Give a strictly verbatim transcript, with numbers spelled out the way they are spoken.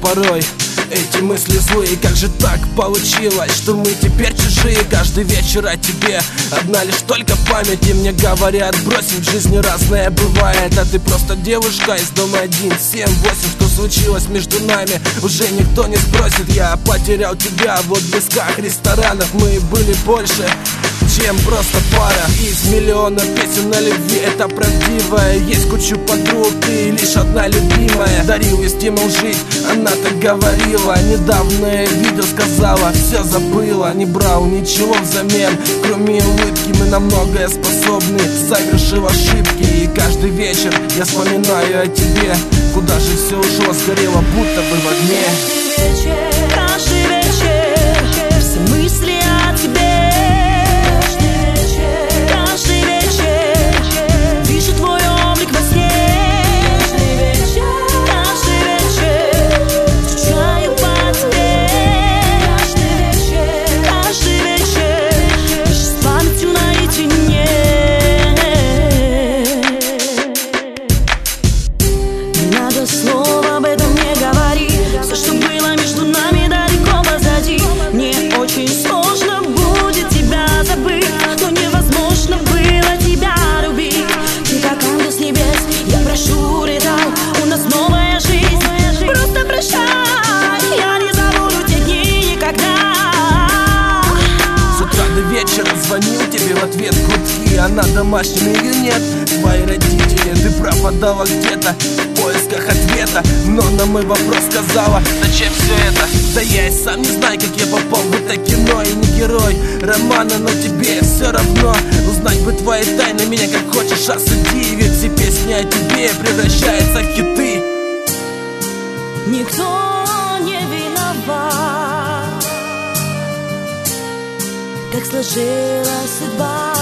порой эти мысли злые. Как же так получилось, что мы теперь чужие? Каждый вечер о тебе одна лишь только память. И мне говорят, бросить в жизни разное бывает. А ты просто девушка из дома один семь восемь. Что случилось между нами, уже никто не спросит. Я потерял тебя вот в близках ресторанов. Мы были больше, чем просто пара. Из миллиона песен на любви это правдивая. Есть кучу подруг, ты лишь одна любимая. Дарил и стимул жить, она так говорила. Недавно я видео сказала, все забыла. Не брал ничего взамен, кроме улыбки. Мы на многое способны, совершив ошибки. И каждый вечер я вспоминаю о тебе. Куда же все ушло, сгорело, будто бы в огне. Каждый вечер все мысли о тебе. Снова об этом не говори. Все, что было между нами, далеко позади. Мне очень сложно будет тебя забыть, но невозможно было тебя любить. Ты как ангел с небес, я прошу, летал. У нас новая жизнь, просто прощай. Я не забуду те дни никогда. С утра до вечера звонил тебе, в ответ гудки. Она домашним, ее нет, твои родители. Ты пропадала где-то в поисках ответа, но на мой вопрос сказала: зачем все это? Да я и сам не знаю, как я попал в это кино. И не герой романа, но тебе все равно. Узнать бы твои тайны, меня как хочешь осуди. Ведь все песни о тебе превращаются в хиты. Никто не виноват, как сложилась судьба.